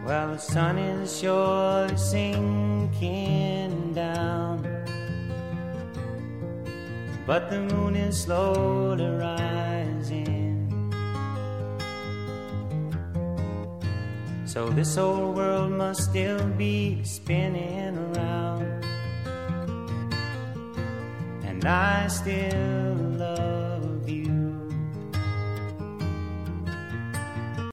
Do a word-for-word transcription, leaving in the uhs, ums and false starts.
Well, the sun is surely sinking down, but the moon is slowly rising. So this old world must still be spinning around, and I still love